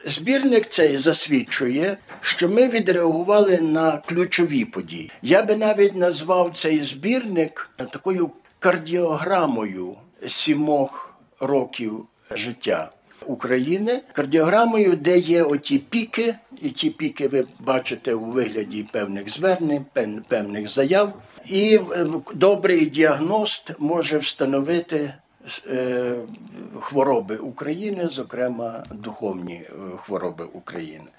Збірник цей засвідчує, що ми відреагували на ключові події. Я би навіть назвав цей збірник такою кардіограмою 7 років життя України, кардіограмою, де є оті піки, і ті піки ви бачите у вигляді певних звернень, певних заяв. І добрий діагност може встановити хвороби України, зокрема духовні хвороби України.